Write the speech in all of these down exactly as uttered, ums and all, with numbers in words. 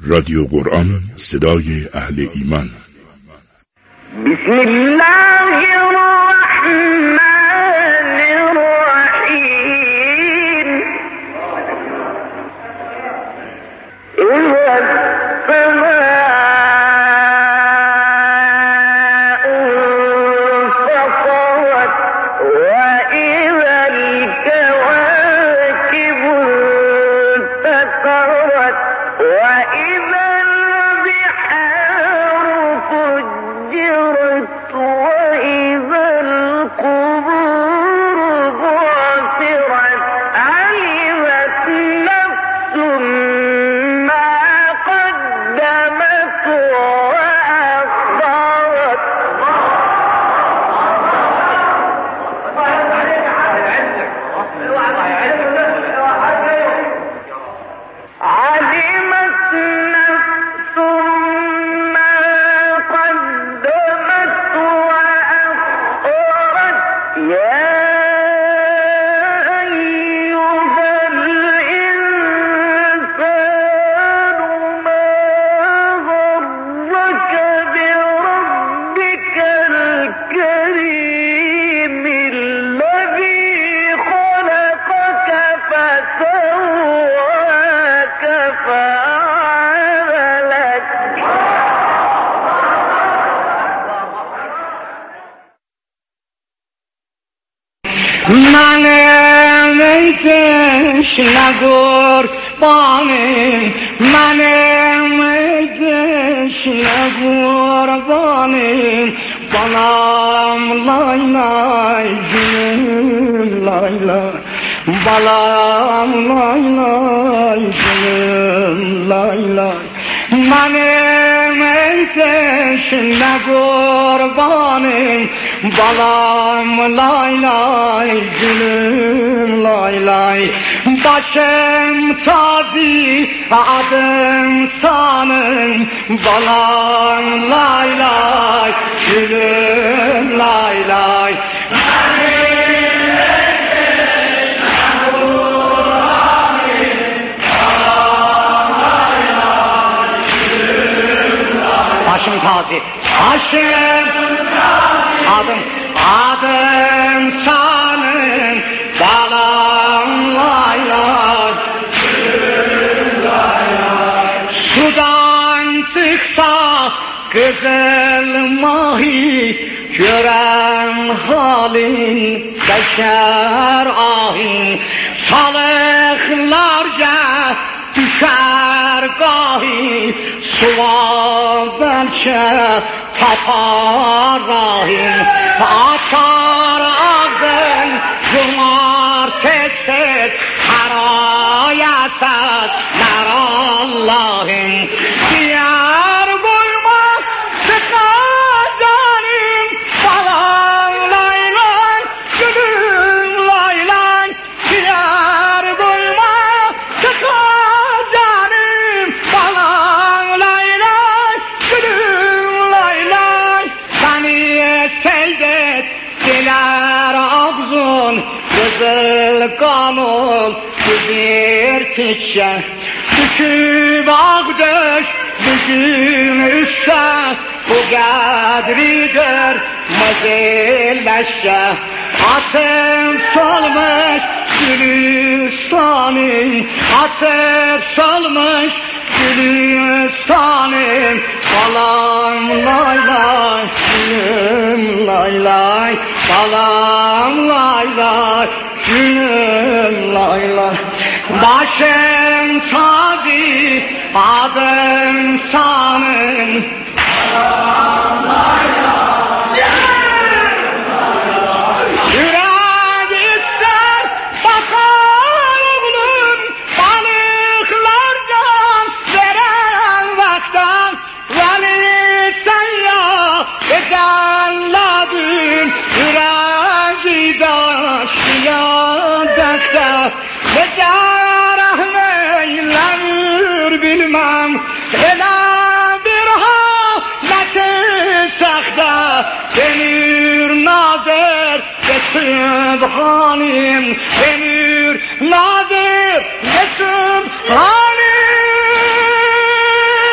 رادیو قرآن، صدای اهل ایمان. بسم الله الرحمن الرحیم. اذا السماء انفطرت واذا الكواكب انتثرت واذا البحار فجرت واذا القبور بعثرت علمت نفس ما قدمت وأخرت. علمت نفس ما قدمت وأخرت. يا أيها الإنسان ما غرك بربك الكريم الذي خلقك فسواك فعدلك. منم ای تشنه قربانم، منم ای تشنه قربانم، بالام لای لای جنم لای لای، بالام لای لای جنم لای لای. منم ای تشنه قربانم، بالام لای لای جنم لای لای. başım tazi adım sanım، balam lay lay gülüm lay lay. Başım tazi, başım adım adım sanım، balam lay lay lay lay. Sudan çıksa kızıl mahi، gören halin çeker ahin. Salıklarca düşer gahi، suva belki tapar rahim. Atar ağzın cumar tez tez، harayasız ner Allah'ım. Diyar koyma sıkma canim، balam lay lay gülüm lay lay. Diyar koyma sıkma canim، balam lay lay gülüm lay lay. Beni seydet diler ağzın، kızıl kanım güvertişe. Düşüp ağdöş düşüm üsse، bu kadridir mazilleşe. Atıp solmuş gülüstanım، atıp solmuş gülüstanım، balam lay lay gülüm lay lay، balam lay lay gülüm lay lay. Başım tazi adım sanım، balam lay lay yürek ister bakar oğlum، balıklar can veren vaktan. Veli sen ya ezelladın، yüreği daşıya dekte. Becar meylenir bilmem، ele bir haleti sakta. Denir nazır ve sübhanim، denir nazır ve sübhanim.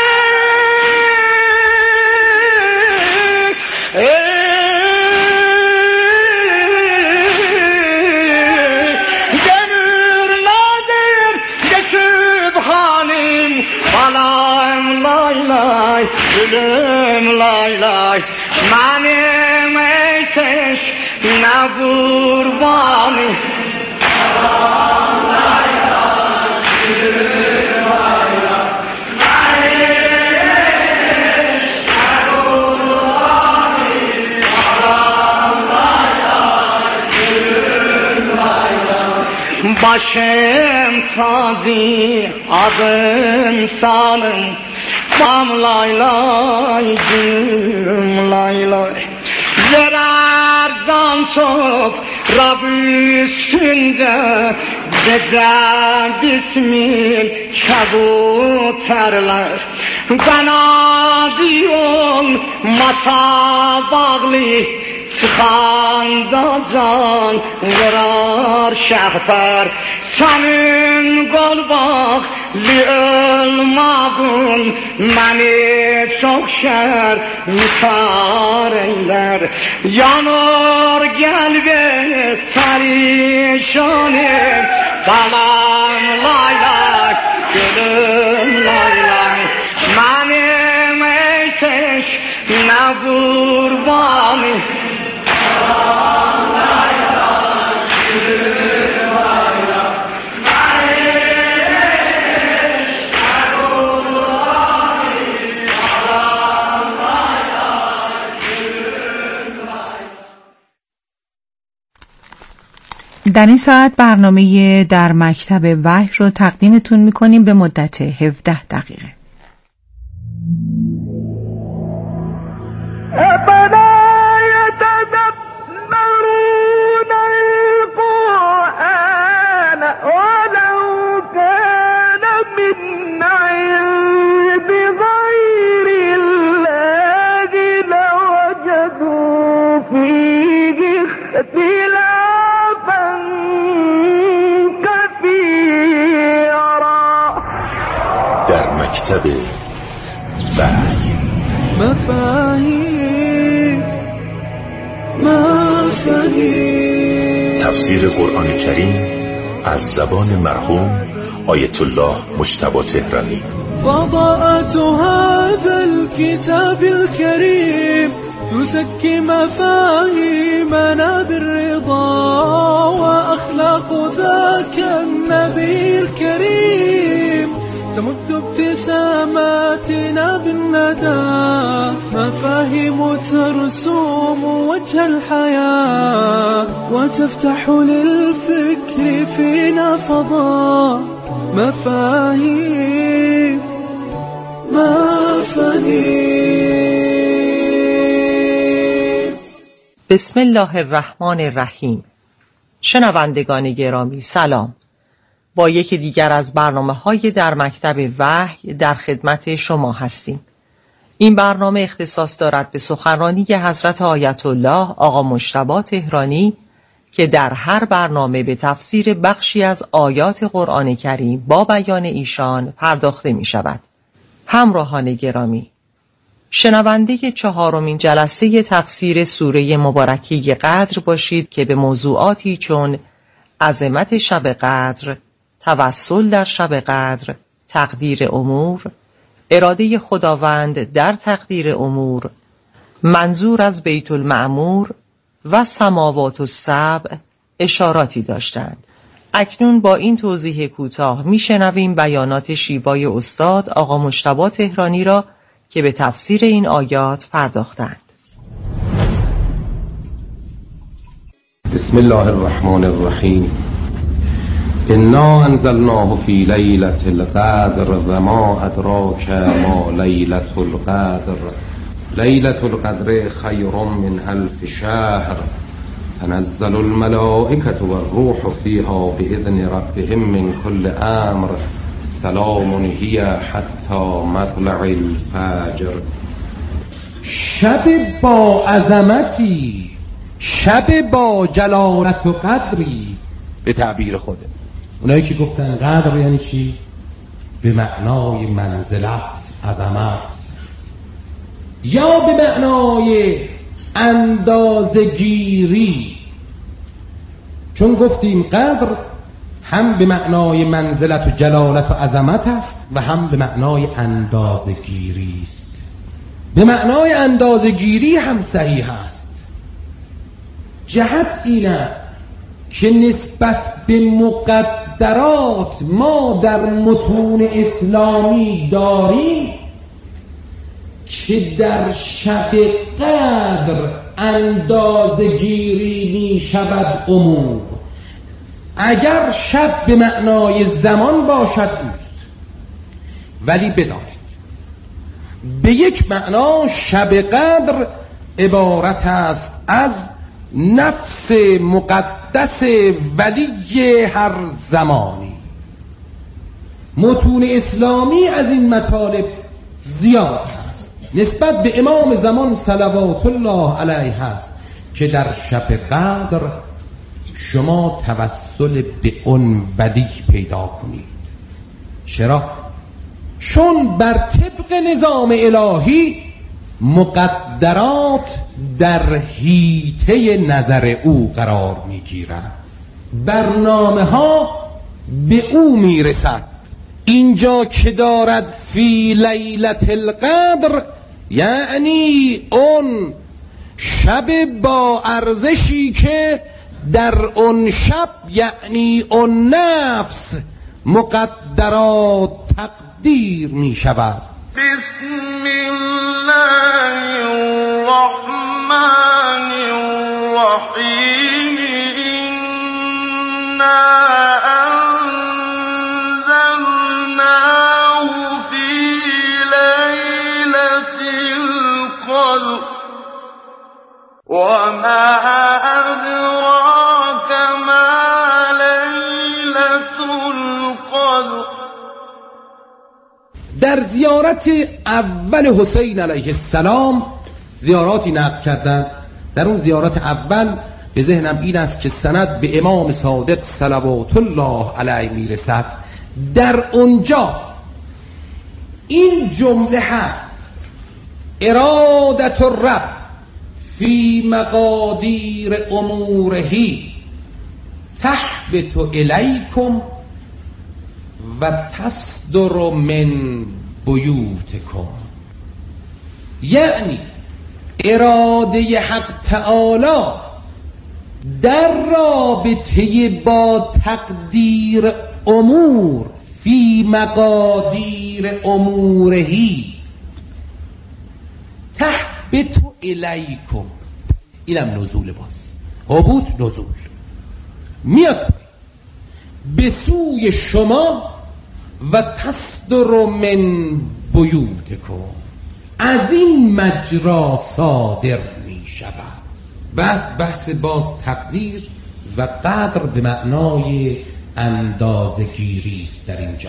gülüm lay lay. Benim eteş ne kurbanı. Lay lay gülüm lay lay. Benim eteş ne kurbanı. Lay lay gülüm lay lay. Başım tazi adım sanım. Bam lay lay gülüm lay lay. Yarar zan çok Rab üstünde. Gece bismil kebuterler. Kanadı olmasa bağlı. Çıkanda can vurar şehper. Senin kol bağlı ölmağın beni çok şer misar eyler. Yanır gelbe perişanım. Balam lay lay gülüm lay lay. Benim eteş ne kurbanı. در این ساعت برنامه در مکتب وحی رو تقدیمتون میکنیم به مدت هفده دقیقه. مکتب وحی مفاهیم مفاهیم تفسیر قرآن کریم از زبان مرحوم آیت الله مجتبی تهرانی. وضعت هذا الكتاب الكريم تزكي مفاهيمنا بالرضا وأخلاق ذاك النبي الكريم تمد ابتساماتنا بالندى مفاهيم ترسوم وجه الحياة وتفتح للفكر فينا فضاء مفاهيم مفاهيم. بسم الله الرحمن الرحیم. شنوندگان گرامی سلام. با یکی دیگر از برنامه‌های در مکتب وحی در خدمت شما هستیم. این برنامه اختصاص دارد به سخنرانی حضرت آیت الله آقا مجتبی تهرانی که در هر برنامه به تفسیر بخشی از آیات قرآن کریم با بیان ایشان پرداخته می شود. همراهان گرامی، شنونده چهارمین جلسه تفسیر سوره مبارکه قدر باشید که به موضوعاتی چون عظمت شب قدر، توسل در شب قدر، تقدیر امور، اراده خداوند در تقدیر امور، منظور از بیت المعمور و سماوات السبع اشاراتی داشتند. اکنون با این توضیح کوتاه میشنویم بیانات شیوای استاد آقا مجتبی تهرانی را که به تفسیر این آیات پرداختند. بسم الله الرحمن الرحیم. انا انزلناه فی لیلة القدر و ما ادراک ما لیلة القدر لیلة القدر خیر من الف شهر تنزل الملائکة والروح فیها بإذن ربهم من كل امر سلام هی حتی مطلع الفجر. شب با عظمتی، شب با جلالت و قدری به تعبیر خوده. اونایی که گفتن قدر یعنی چی؟ به معنای منزلت، عظمت، یا به معنای اندازه‌گیری. چون گفتیم قدر هم به معنای منزلت و جلالت و عظمت است و هم به معنای اندازه‌گیری است. به معنای اندازه‌گیری هم صحیح است. جهت این است که نسبت به مقدرات ما در متون اسلامی داریم که در شب قدر اندازه‌گیری می شود امور. اگر شب به معنای زمان باشد اوست، ولی بدانید به یک معنا شب قدر عبارت است از نفس مقدس ولی هر زمانی. متون اسلامی از این مطالب زیاد هست. نسبت به امام زمان صلوات الله علیه هست که در شب قدر شما توسل به اون ولی پیدا کنید. چرا؟ چون بر طبق نظام الهی مقدرات در حیطه نظر او قرار میگیرند، برنامه ها به او میرسد. اینجا که دارد فی لیلة القدر یعنی اون شب با ارزشی که در اون شب یعنی اون نفس مقدرات تقدیر می شود. بسم الله الرحمن الرحیم انا انزلناه فی لیلة القدر وما ادراک ما لیلة القدر. در زیارت اول حسین علیه السلام زیاراتی نقل کردن. در اون زیارت اول به ذهنم این است که سند به امام صادق صلوات الله علیه میرسد. در اونجا این جمله هست: ارادت الرب فی مقادیر امورهی تحبط الیکم و تصدر من بیوتکم. یعنی اراده حق تعالی در رابطه با تقدیر امور فی مقادیر امورهی تحبط الیکم. اینم نزول باز، هبوط نزول، میاد به سوی شما و تصدر من بیوتکم، از این مجرا صادر می شود. بس بحث باز تقدیر و قدر به معنای اندازه‌گیری است. در اینجا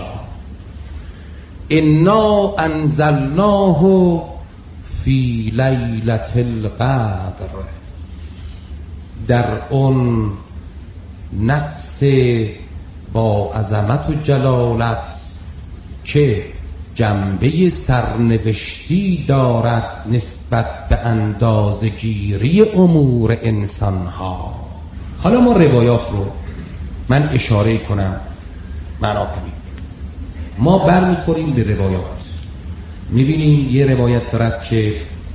انا انزلناه فی لیلة القدر، در اون نفس با عظمت و جلالت که جنبه سرنوشتی دارد نسبت به اندازه‌گیری امور انسانها. حالا ما روایات رو من اشاره کنم معنا کنیم. ما برمیخوریم به روایات، میبینیم یه روایت دارد که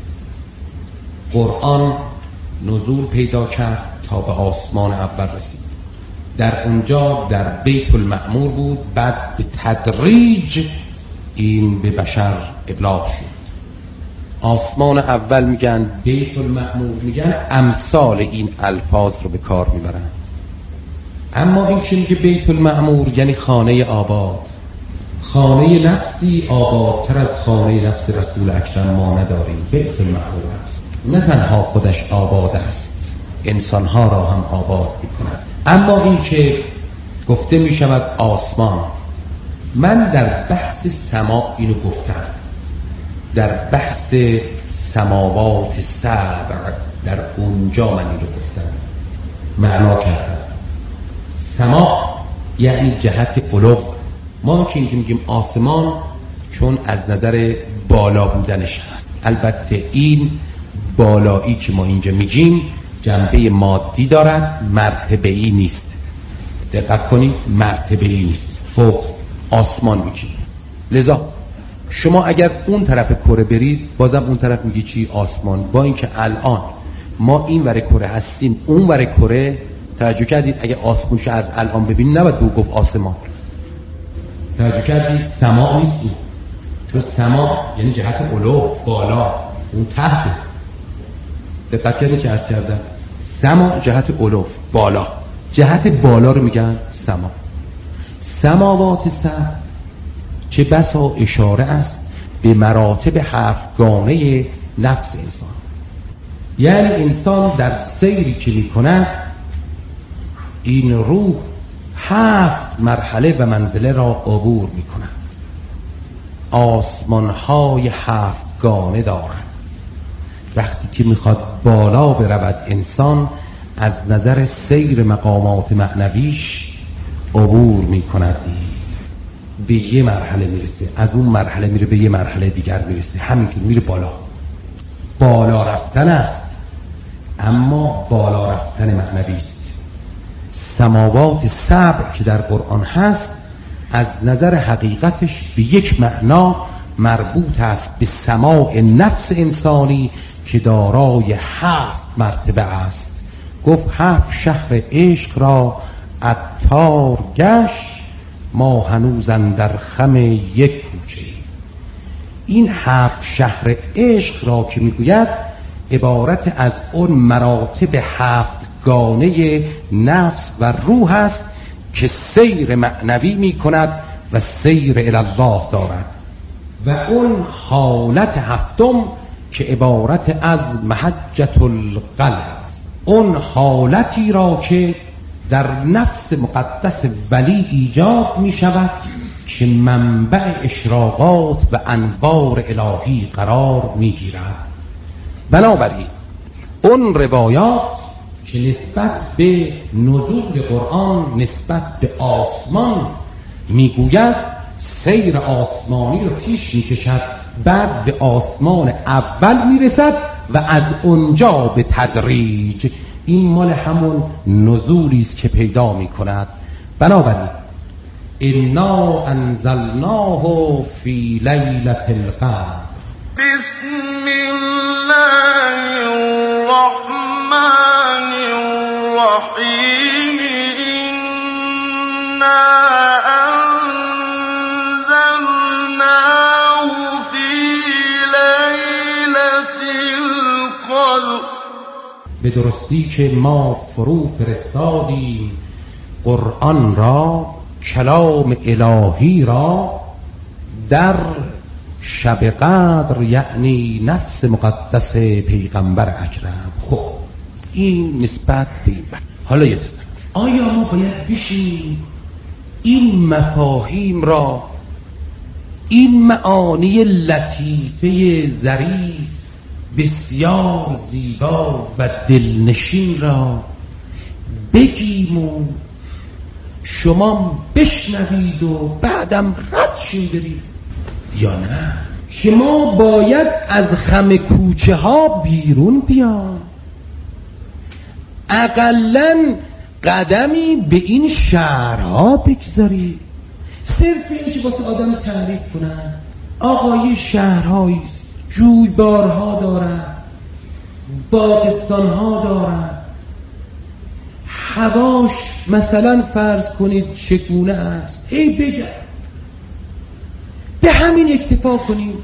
قرآن نزول پیدا کرد تا به آسمان اول رسید. در اونجا در بیت المعمور بود، بعد به تدریج این به بشر ابلاغ شد. آسمان اول میگن بیت المعمور، میگن امثال این الفاظ رو به کار میبرن. اما این که میگه بیت المعمور یعنی خانه آباد. خانه نفسی آبادتر از خانه نفس رسول اکرم ما نداریم. بیت المعمور است، نه تنها خودش آباد است، انسانها را هم آباد میکند. اما این که گفته میشود آسمان، من در بحث سما اینو گفتم، در بحث سماوات سبع در اونجا من اینو گفتم، معنا کردم. سما یعنی جهت علو. ما که اینکه میگیم آسمان چون از نظر بالا بودنش هست. البته این بالایی که ما اینجا میگیم جنبه مادی دارد، مرتبه‌ای نیست. دقت کنید، مرتبه‌ای نیست، فوق آسمان میگیم. لذا شما اگر اون طرف کره برید بازم اون طرف میگی چی؟ آسمان. با اینکه الان ما این ور کره هستیم اون ور کره، توجه کردید اگه آسمونش از الان ببینید نباید دو گفت آسمان، توجه کردید سما نیست اون، چون سما یعنی جهت علو بالا، اون تحت. دقت کردید چه عرض کردم؟ سما جهت علو بالا، جهت بالا رو میگن سما. سماوات سبع چه بسا اشاره است به مراتب هفتگانه نفس انسان. یعنی انسان در سیری که میکند این روح هفت مرحله و منزله را عبور میکند. آسمانهای هفتگانه دارد. وقتی که میخواد بالا برود انسان از نظر سیر مقامات معنویش عبور میکند، به یه مرحله میرسه، از اون مرحله میره به یه مرحله دیگر میرسه، همینطور میره بالا. بالا رفتن است، اما بالا رفتن معنوی است. سماوات سبع که در قرآن هست از نظر حقیقتش به یک معنا مربوط است به سماع نفس انسانی که دارای هفت مرتبه است. گفت هفت شهر عشق را عطار گشت، ما هنوزن در خم یک کوچه. این هفت شهر عشق را که میگوید عبارت از اون مراتب هفتگانه نفس و روح است که سیر معنوی میکند و سیر الله دارد. و اون حالت هفتم که عبارت از محجة القلب است، اون حالتی را که در نفس مقدس ولی ایجاد می شود که منبع اشراقات و انوار الهی قرار می گیرد. بنابراین اون روایات که نسبت به نزول قرآن نسبت به آسمان می گوید سیر آسمانی رو پیش می کشد، بعد به آسمان اول می رسد و از اونجا به تدریج. این مال همون نزولی است که پیدا می کند. بنابراین انا انزلناه فی لیلة القدر. بسم الله الرحمن الرحیم. انا انزلناه فی لیلة القدر. به درستی که ما فرو فرستادیم قرآن را، کلام الهی را، در شب قدر، یعنی نفس مقدس پیغمبر اکرم. خب این نسبت به این. حالا یه تزن آیا ما باید بشیم این مفاهیم را، این معانی لطیفه ظریف بسیار زیبا و دلنشین را بگیم و شما بشنوید و بعدم رد شیم برید، یا نه که ما باید از خم کوچه ها بیرون بیام، اقلن قدمی به این شهرها بگذارید. صرف این که واسه آدم تعریف کنن آقای شهرهایی است، جویبارها دارن، باغستانها دارن، هواش مثلا فرض کنید چگونه است، ای بگم به همین اکتفا کنیم.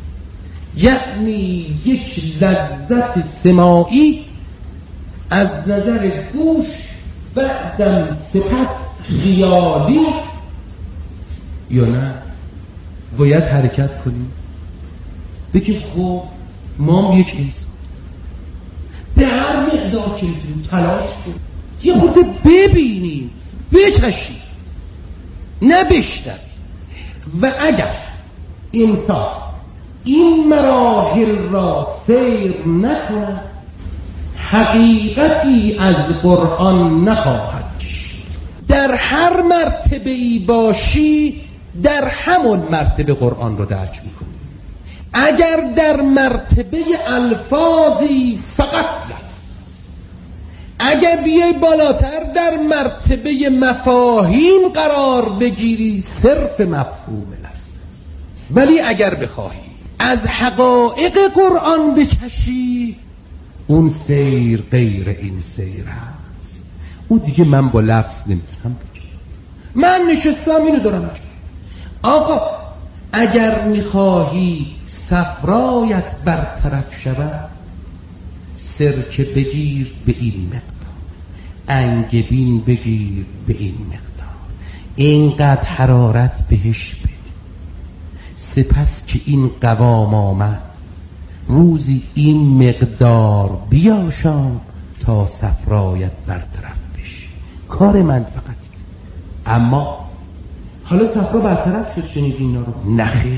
یعنی یک لذت سماعی از نظر گوش، بعدم سپس خیالی، یا نه باید حرکت کنیم بگیم خب ما هم یک انسان به هر مقدار که میتونیم تلاش کنیم یه خورده ببینیم، بچشیم، نبشنویم. و اگر انسان این مراحل را سیر نکند حقیقتی از قرآن نخواهد کشید. در هر مرتبه ای باشی در همون مرتبه قرآن رو درک میکنی. اگر در مرتبه الفاظی فقط لفظ، اگر بیای بالاتر در مرتبه مفاهیم قرار بگیری صرف مفهوم لفظ. ولی اگر بخواهی از حقایق قرآن بچشی، اون سیر غیر این سیر هست. اون دیگه من با لفظ نمیتونم بگم. من نشستم اینو دارم میگم، آقا اگر میخواهی صفرایت برطرف شود، سرکه بگیر به این مقدار، انگبین بگیر به این مقدار، اینقدر حرارت بهش بده. سپس که این قوام آمد، روزی این مقدار بیاشام تا صفرایت برطرف بشه. کار من فقط. اما حالا صفرا برطرف شد، شنید اینا رو؟ نخیر،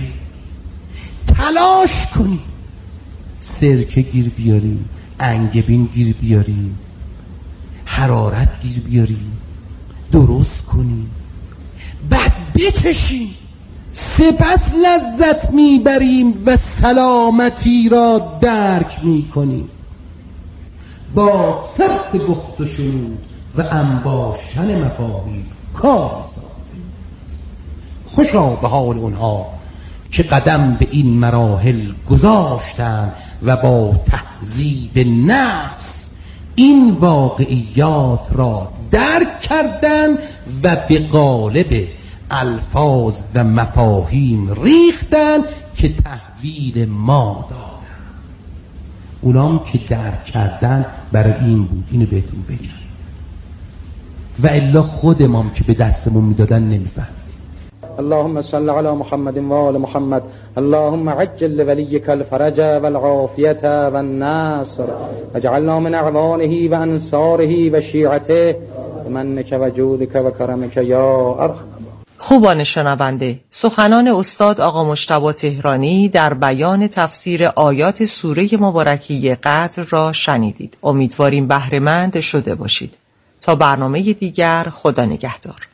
تلاش کنی سرکه گیر بیاری، انگبین گیر بیاری، حرارت گیر بیاری، درست کنی، بعد بچشی. سپس لذت میبریم و سلامتی را درک میکنیم. با فرق گفت و شنود و انباشتن مفاهیم کار ساختیم. خوشا به حال اونها که قدم به این مراحل گذاشتند و با تهذیب نفس این واقعیات را درک کردند و به قالب الفاظ و مفاهیم ریختن که تحویل ما دادن. اونام که درک کردن برای این بود، اینو بهتون بگم، و الا خودمام که به دستمون میدادن نمیفهمید. اللهم صل علی محمد و آل محمد. اللهم عجل لولیک الفرج والعافیة والنصر واجعلنا من اعوانه و انصاره و شیعته بمنک و جودک و کرمک یا ارحم. خوبان شنونده، سخنان استاد آقا مجتبی تهرانی در بیان تفسیر آیات سوره مبارکه قدر را شنیدید. امیدواریم بهره‌مند شده باشید. تا برنامه دیگر، خدا نگهدار.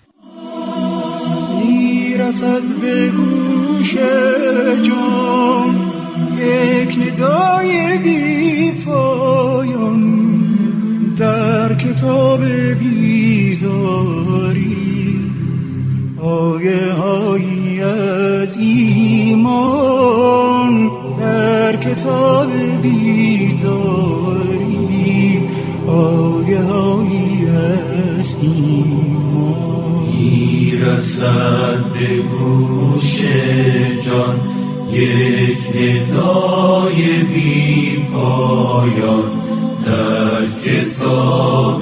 میرسد به گوش جان یک ندای بی پایان در کتاب بیداری، آیه هایی از ایمان در کتاب بیداری، آیه هایی از ایمان. میرسد به گوش جان یک ندای بی پایان در کتاب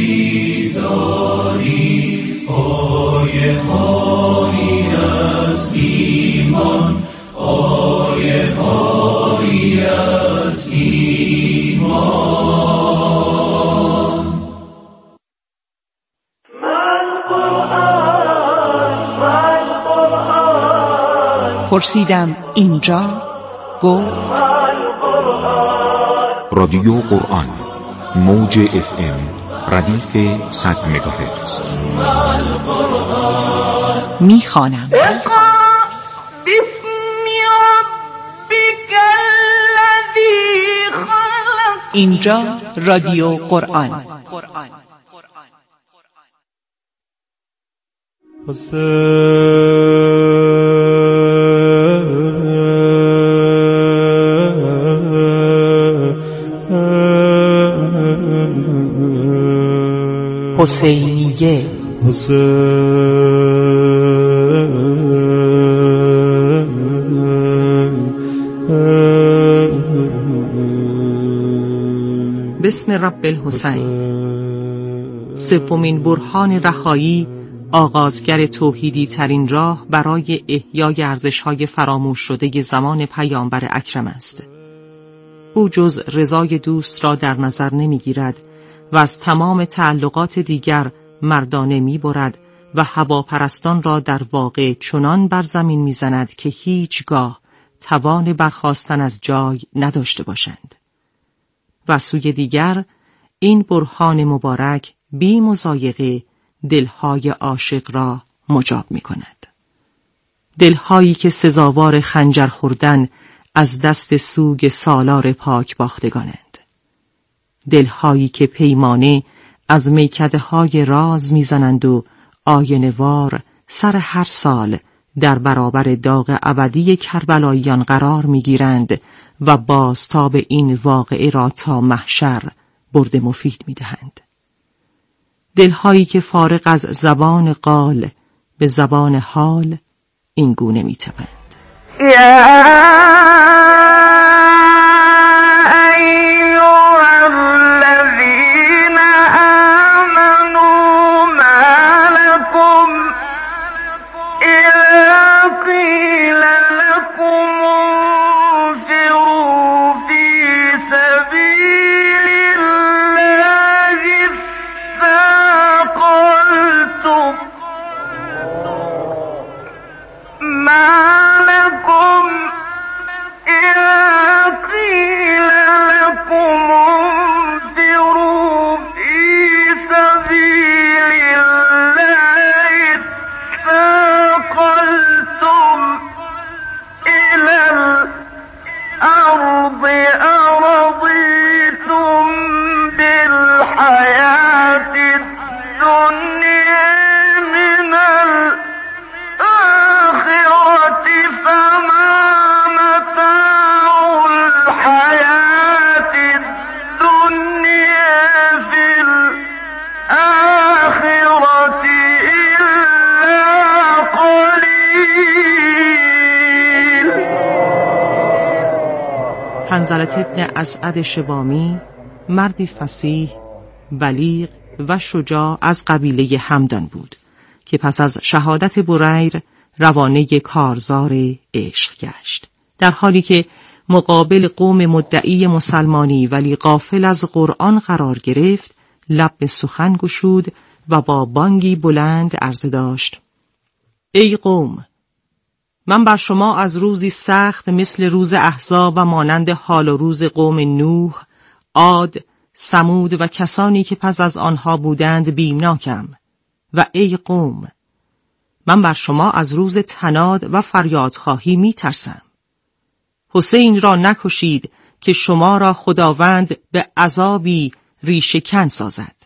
بیداری، آیه هایی از ایمان، آیه هایی از ایمان. پرسیدم اینجا، گفت رادیو قرآن، موج اف ام، ردیف صد مگاهرتز. میخوانم. اینجا رادیو قرآن. حسینیه. بسم رب الحسین. سومین برهان رهایی، آغازگر توحیدی ترین راه برای احیای ارزش‌های فراموش شده زمان پیامبر اکرم است. او جز رضای دوست را در نظر نمی‌گیرد و از تمام تعلقات دیگر مردانه می‌برد و هواپرستان را در واقع چنان بر زمین می‌زند که هیچگاه توان برخاستن از جای نداشته باشند. و سوی دیگر این برهان مبارک بی مضایقه دلهای عاشق را مجاب می‌کند. دلهایی که سزاوار خنجر خوردن از دست سوگ سالار پاک باختگانند. دلهایی که پیمانه از میکده های راز میزنند و آینه وار سر هر سال در برابر داغ ابدی کربلاییان قرار می‌گیرند و بازتاب این واقعه را تا محشر برد مفید می‌دهند. دلهایی که فارغ از زبان قال به زبان حال این گونه می‌تپند: حنظله ابن اسعد شبامی مردی فصیح، بلیغ و شجاع از قبیله همدان بود که پس از شهادت بریر روانه کارزار عشق گشت، در حالی که مقابل قوم مدعی مسلمانی ولی غافل از قرآن قرار گرفت، لب به سخن گشود و با بانگی بلند عرضه داشت: ای قوم، من بر شما از روزی سخت مثل روز احزاب و مانند حال و روز قوم نوح، عاد، ثمود و کسانی که پس از آنها بودند بیمناکم. و ای قوم، من بر شما از روز تناد و فریادخواهی می ترسم. حسین را نکشید که شما را خداوند به عذابی ریشه‌کن سازد.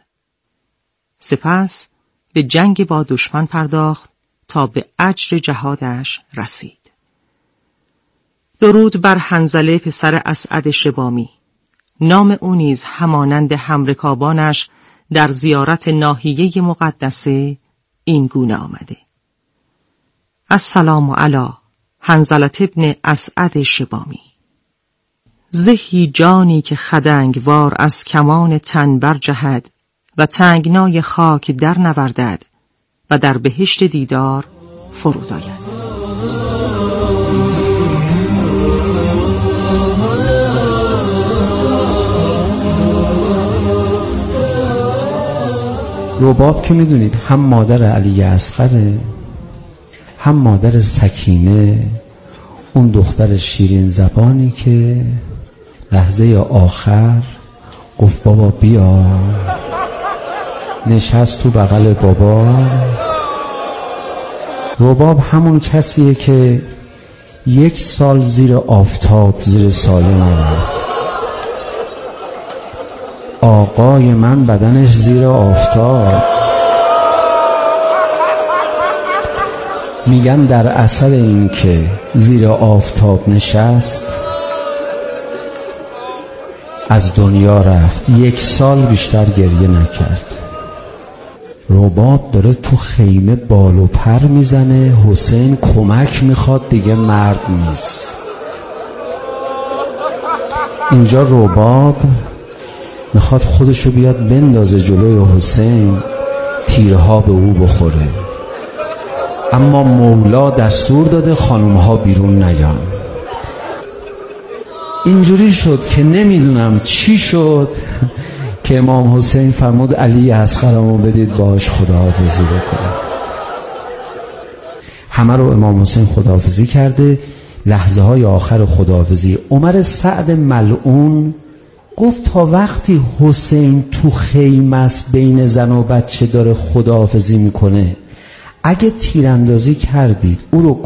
سپس به جنگ با دشمن پرداخت تا به اجر جهادش رسید. درود بر حنظله پسر اسعد شبامی. نام او نیز همانند همرکابانش در زیارت ناحیه مقدسه این گونه آمده: السلام علی حنظله ابن اسعد شبامی. زهی جانی که خدنگوار از کمان تن برجهد و تنگنای خاک در نوردد و در بهشت دیدار فرود آید. رباب که میدونید هم مادر علی اصغره، هم مادر سکینه، اون دختر شیرین زبانی که لحظه آخر گفت بابا بیا، نشست تو بغل بابا. رباب همون کسیه که یک سال زیر آفتاب زیر سایه نرفت. آقای من بدنش زیر آفتاب. میگن در اثر این که زیر آفتاب نشست از دنیا رفت، یک سال بیشتر گریه نکرد. رباب داره تو خیمه بال و پر میزنه، حسین کمک میخواد، دیگه مرد نیست. اینجا رباب میخواد خودشو بیاد بندازه جلوی حسین، تیرها به او بخوره، اما مولا دستور داده خانومها بیرون نیان. اینجوری شد که نمیدونم چی شد که امام حسین فرمود علی اصغرمو بدید باش خداحافظی بکنه. همه رو امام حسین خداحافظی کرده. لحظه های آخر خداحافظی عمر سعد ملعون گفت تا وقتی حسین تو خیمه است بین زن و بچه داره خداحافظی میکنه، اگه تیراندازی کردید او رو